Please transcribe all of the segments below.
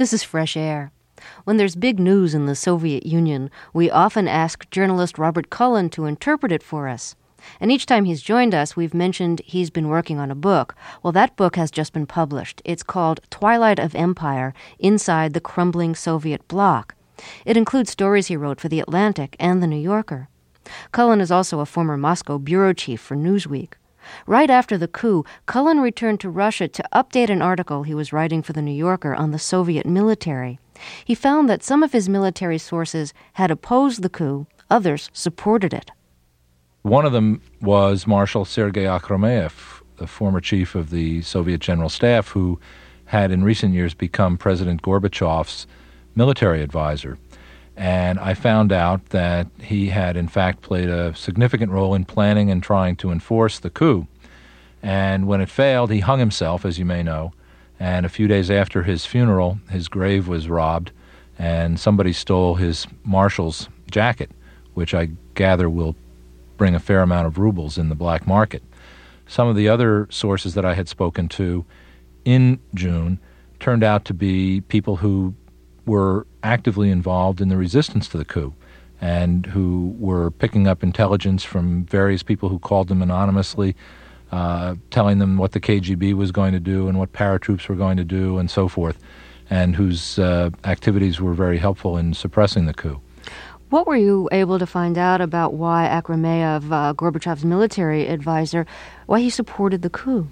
This is Fresh Air. When there's big news in the Soviet Union, we often ask journalist Robert Cullen to interpret it for us. And each time he's joined us, we've mentioned he's been working on a book. Well, that book has just been published. It's called Twilight of Empire, Inside the Crumbling Soviet Bloc. It includes stories he wrote for The Atlantic and The New Yorker. Cullen is also a former Moscow bureau chief for Newsweek. Right after the coup, Cullen returned to Russia to update an article he was writing for The New Yorker on the Soviet military. He found that some of his military sources had opposed the coup, others supported it. One of them was Marshal Sergei Akhromeyev, the former chief of the Soviet General Staff, who had in recent years become President Gorbachev's military advisor. And I found out that he had, in fact, played a significant role in planning and trying to enforce the coup. And when it failed, he hung himself, as you may know. And a few days after his funeral, his grave was robbed, and somebody stole his marshal's jacket, which I gather will bring a fair amount of rubles in the black market. Some of the other sources that I had spoken to in June turned out to be people who were actively involved in the resistance to the coup and who were picking up intelligence from various people who called them anonymously, telling them what the KGB was going to do and what paratroops were going to do and so forth, and whose activities were very helpful in suppressing the coup. What were you able to find out about why Akhromeyev, Gorbachev's military advisor, why he supported the coup?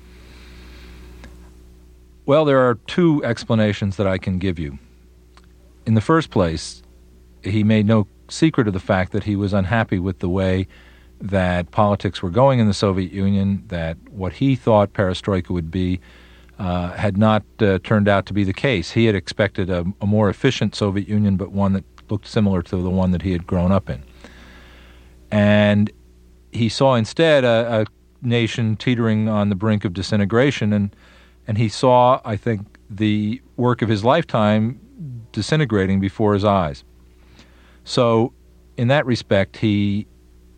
Well, there are two explanations that I can give you. In the first place, he made no secret of the fact that he was unhappy with the way that politics were going in the Soviet Union, that what he thought perestroika would be had not turned out to be the case. He had expected a more efficient Soviet Union, but one that looked similar to the one that he had grown up in. And he saw instead a nation teetering on the brink of disintegration, and he saw, I think, the work of his lifetime disintegrating before his eyes. So, in that respect, he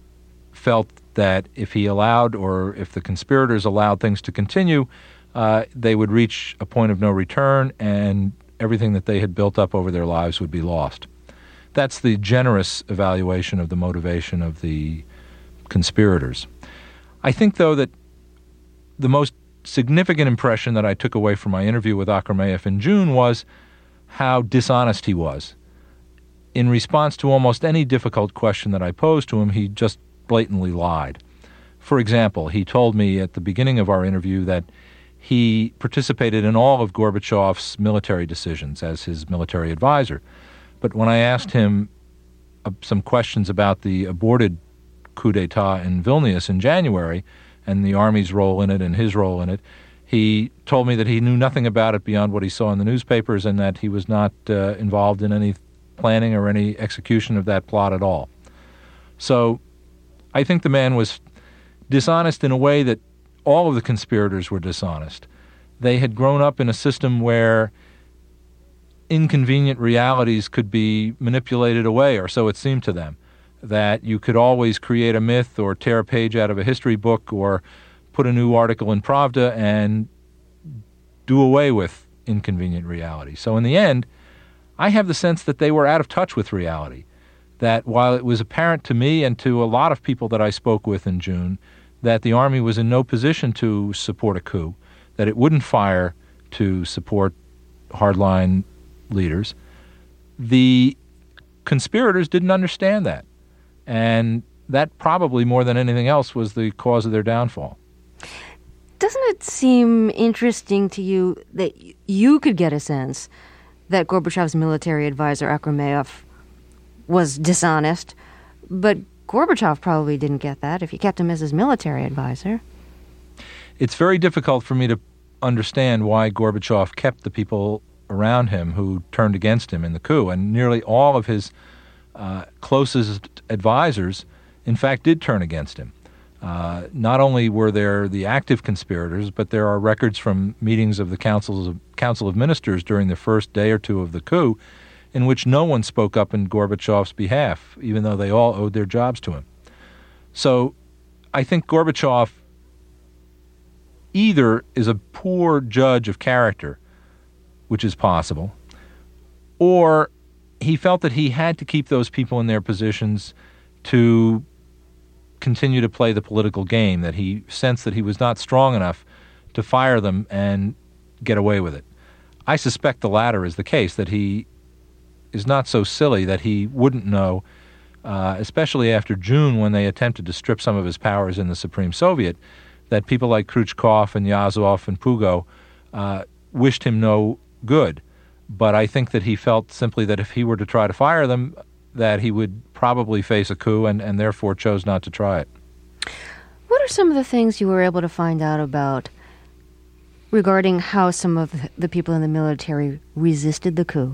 felt that if he allowed, or if the conspirators allowed things to continue, they would reach a point of no return, and everything that they had built up over their lives would be lost. That's the generous evaluation of the motivation of the conspirators. I think, though, that the most significant impression that I took away from my interview with Akhromeyev in June was how dishonest he was. In response to almost any difficult question that I posed to him, he just blatantly lied. For example, he told me at the beginning of our interview that he participated in all of Gorbachev's military decisions as his military advisor. But when I asked him some questions about the aborted coup d'etat in Vilnius in January and the Army's role in it and his role in it, he told me that he knew nothing about it beyond what he saw in the newspapers and that he was not involved in any planning or any execution of that plot at all. So I think the man was dishonest in a way that all of the conspirators were dishonest. They had grown up in a system where inconvenient realities could be manipulated away, or so it seemed to them, that you could always create a myth or tear a page out of a history book or put a new article in Pravda and do away with inconvenient reality. So in the end, I have the sense that they were out of touch with reality, that while it was apparent to me and to a lot of people that I spoke with in June that the Army was in no position to support a coup, that it wouldn't fire to support hardline leaders, the conspirators didn't understand that. And that probably, more than anything else, was the cause of their downfall. Doesn't it seem interesting to you that you could get a sense that Gorbachev's military advisor, Akhromeyev, was dishonest, but Gorbachev probably didn't get that if he kept him as his military advisor? It's very difficult for me to understand why Gorbachev kept the people around him who turned against him in the coup, and nearly all of his closest advisors, in fact, did turn against him. Not only were there the active conspirators, but there are records from meetings of the Council of Ministers during the first day or two of the coup in which no one spoke up in Gorbachev's behalf, even though they all owed their jobs to him. So I think Gorbachev either is a poor judge of character, which is possible, or he felt that he had to keep those people in their positions to continue to play the political game, that he sensed that he was not strong enough to fire them and get away with it. I suspect the latter is the case, that he is not so silly that he wouldn't know, especially after June when they attempted to strip some of his powers in the Supreme Soviet, that people like Khrushchev and Yazov and Pugo wished him no good. But I think that he felt simply that if he were to try to fire them, that he would probably face a coup and therefore chose not to try it. What are some of the things you were able to find out about regarding how some of the people in the military resisted the coup?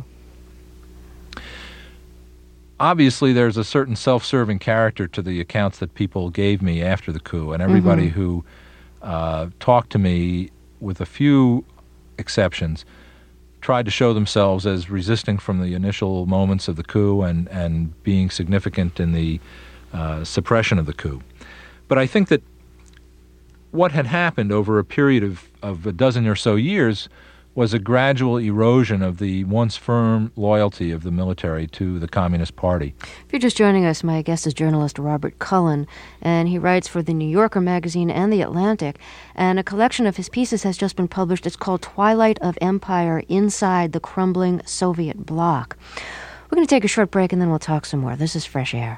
Obviously, there's a certain self-serving character to the accounts that people gave me after the coup, and everybody who talked to me, with a few exceptions, tried to show themselves as resisting from the initial moments of the coup and being significant in the suppression of the coup. But I think that what had happened over a period of a dozen or so years was a gradual erosion of the once firm loyalty of the military to the Communist Party. If you're just joining us, my guest is journalist Robert Cullen, and he writes for the New Yorker magazine and The Atlantic, and a collection of his pieces has just been published. It's called Twilight of Empire Inside the Crumbling Soviet Bloc. We're going to take a short break and then we'll talk some more. This is Fresh Air.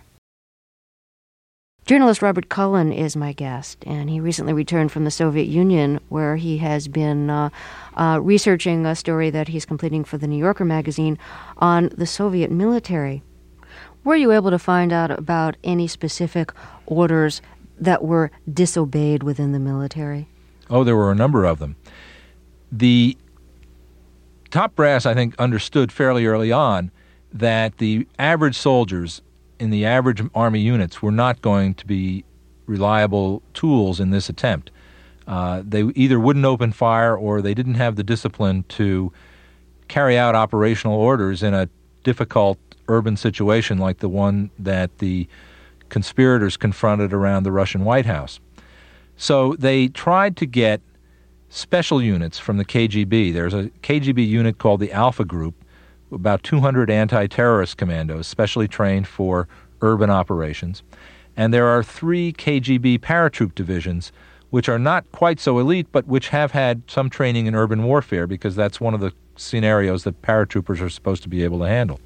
Journalist Robert Cullen is my guest, and he recently returned from the Soviet Union, where he has been researching a story that he's completing for the New Yorker magazine on the Soviet military. Were you able to find out about any specific orders that were disobeyed within the military? Oh, there were a number of them. The top brass, I think, understood fairly early on that the average soldiers in the average Army units were not going to be reliable tools in this attempt. They either wouldn't open fire or they didn't have the discipline to carry out operational orders in a difficult urban situation like the one that the conspirators confronted around the Russian White House. So they tried to get special units from the KGB. There's a KGB unit called the Alpha Group, about 200 anti-terrorist commandos specially trained for urban operations. And there are 3 KGB paratroop divisions, which are not quite so elite, but which have had some training in urban warfare, because that's one of the scenarios that paratroopers are supposed to be able to handle.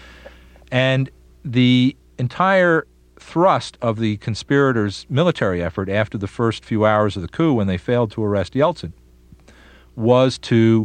And the entire thrust of the conspirators' military effort after the first few hours of the coup, when they failed to arrest Yeltsin, was to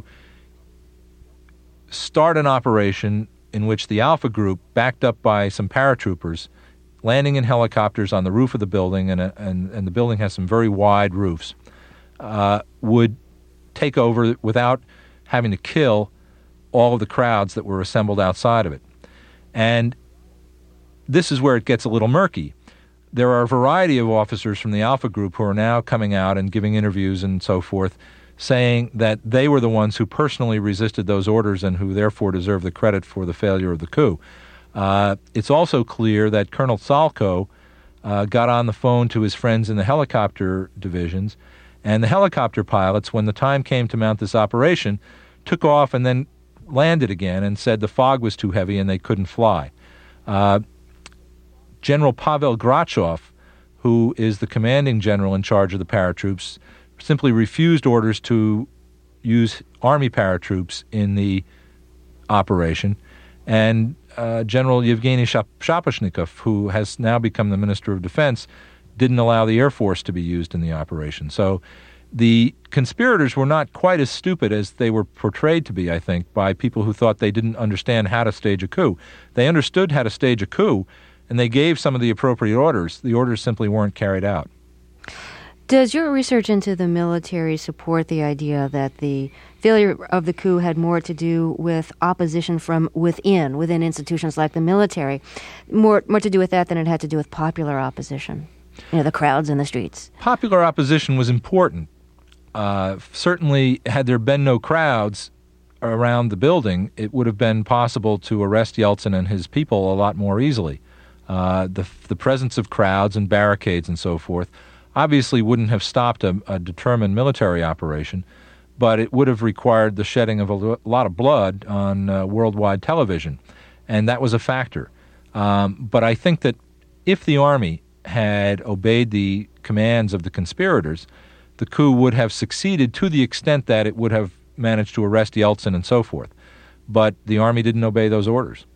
start an operation in which the Alpha Group, backed up by some paratroopers, landing in helicopters on the roof of the building, and the building has some very wide roofs, would take over without having to kill all of the crowds that were assembled outside of it. And this is where it gets a little murky. There are a variety of officers from the Alpha Group who are now coming out and giving interviews and so forth, saying that they were the ones who personally resisted those orders and who therefore deserve the credit for the failure of the coup. It's also clear that Colonel Salko got on the phone to his friends in the helicopter divisions, and the helicopter pilots, when the time came to mount this operation, took off and then landed again and said the fog was too heavy and they couldn't fly. General Pavel Grachov, who is the commanding general in charge of the paratroops, simply refused orders to use Army paratroops in the operation. And General Yevgeny Shaposhnikov, who has now become the Minister of Defense, didn't allow the Air Force to be used in the operation. So the conspirators were not quite as stupid as they were portrayed to be, I think, by people who thought they didn't understand how to stage a coup. They understood how to stage a coup, and they gave some of the appropriate orders. The orders simply weren't carried out. Does your research into the military support the idea that the failure of the coup had more to do with opposition from within institutions like the military, more to do with that than it had to do with popular opposition? You know, the crowds in the streets. Popular opposition was important. Certainly, had there been no crowds around the building, it would have been possible to arrest Yeltsin and his people a lot more easily. The presence of crowds and barricades and so forth obviously wouldn't have stopped a determined military operation, but it would have required the shedding of a lot of blood on worldwide television, and that was a factor. But I think that if the army had obeyed the commands of the conspirators, the coup would have succeeded to the extent that it would have managed to arrest Yeltsin and so forth. But the army didn't obey those orders.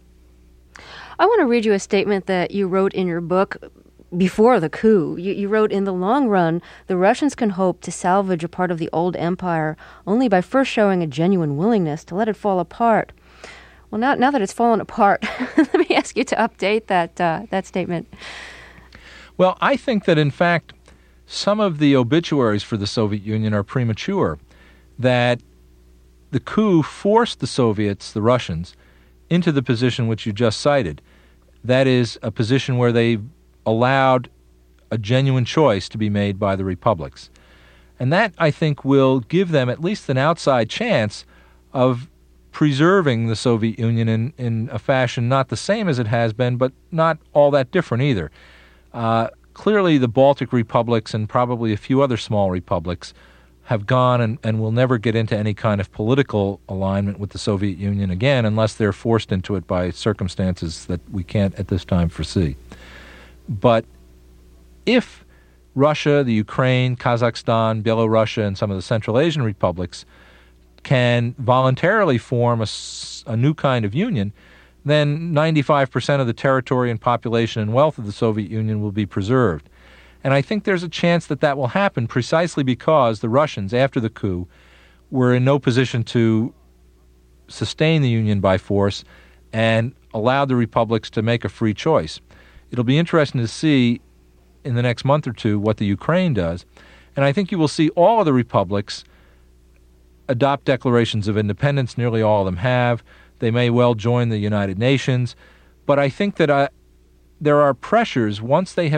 I want to read you a statement that you wrote in your book before the coup. You wrote, "In the long run, the Russians can hope to salvage a part of the old empire only by first showing a genuine willingness to let it fall apart." Well, now that it's fallen apart, let me ask you to update that statement. Well, I think that, in fact, some of the obituaries for the Soviet Union are premature, that the coup forced the Soviets, the Russians, into the position which you just cited. That is, a position where they allowed a genuine choice to be made by the republics. And that, I think, will give them at least an outside chance of preserving the Soviet Union in a fashion not the same as it has been, but not all that different either. Clearly, the Baltic republics and probably a few other small republics have gone and will never get into any kind of political alignment with the Soviet Union again unless they're forced into it by circumstances that we can't at this time foresee. But if Russia, the Ukraine, Kazakhstan, Belarus, and some of the Central Asian republics can voluntarily form a new kind of union, then 95% of the territory and population and wealth of the Soviet Union will be preserved. And I think there's a chance that that will happen precisely because the Russians, after the coup, were in no position to sustain the Union by force and allowed the republics to make a free choice. It'll be interesting to see in the next month or two what the Ukraine does. And I think you will see all of the republics adopt declarations of independence. Nearly all of them have. They may well join the United Nations. But I think that there are pressures once they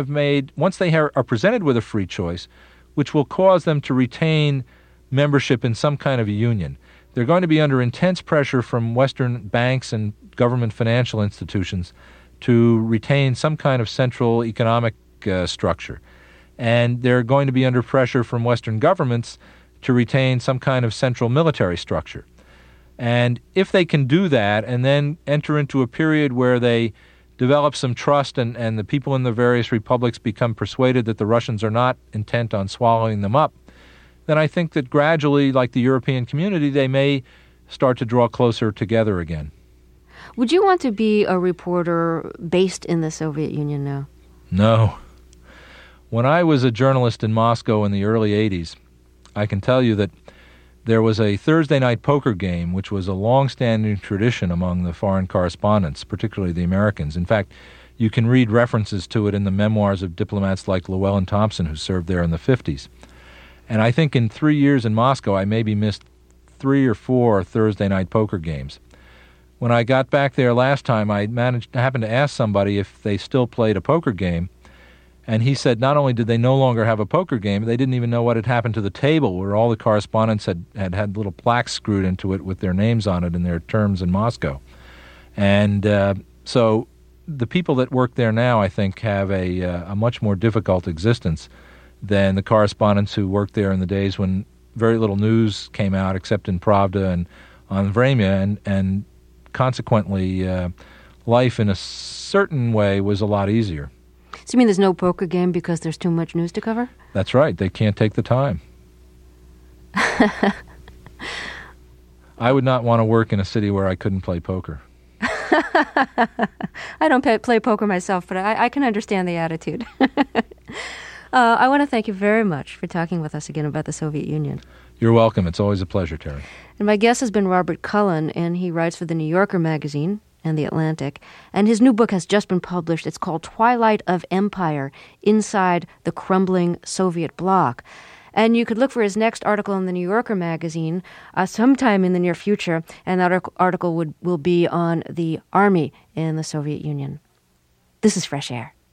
are presented with a free choice, which will cause them to retain membership in some kind of a union. They're going to be under intense pressure from Western banks and government financial institutions to retain some kind of central economic structure. And they're going to be under pressure from Western governments to retain some kind of central military structure. And if they can do that and then enter into a period where they develop some trust and the people in the various republics become persuaded that the Russians are not intent on swallowing them up, then I think that gradually, like the European community, they may start to draw closer together again. Would you want to be a reporter based in the Soviet Union now? No. When I was a journalist in Moscow in the early 80s, I can tell you that there was a Thursday night poker game, which was a long-standing tradition among the foreign correspondents, particularly the Americans. In fact, you can read references to it in the memoirs of diplomats like Llewellyn Thompson, who served there in the 50s. And I think in 3 years in Moscow, I maybe missed 3 or 4 Thursday night poker games. When I got back there last time, I happened to ask somebody if they still played a poker game, and he said not only did they no longer have a poker game, they didn't even know what had happened to the table where all the correspondents had little plaques screwed into it with their names on it and their terms in Moscow. And so the people that work there now, I think, have a much more difficult existence than the correspondents who worked there in the days when very little news came out except in Pravda and on Vremya, and consequently life in a certain way was a lot easier. So you mean there's no poker game because there's too much news to cover? That's right. They can't take the time. I would not want to work in a city where I couldn't play poker. I don't play poker myself, but I can understand the attitude. I want to thank you very much for talking with us again about the Soviet Union. You're welcome. It's always a pleasure, Terry. And my guest has been Robert Cullen, and he writes for the New Yorker magazine and The Atlantic. And his new book has just been published. It's called Twilight of Empire, Inside the Crumbling Soviet Bloc. And you could look for his next article in the New Yorker magazine sometime in the near future, and that article will be on the army in the Soviet Union. This is Fresh Air.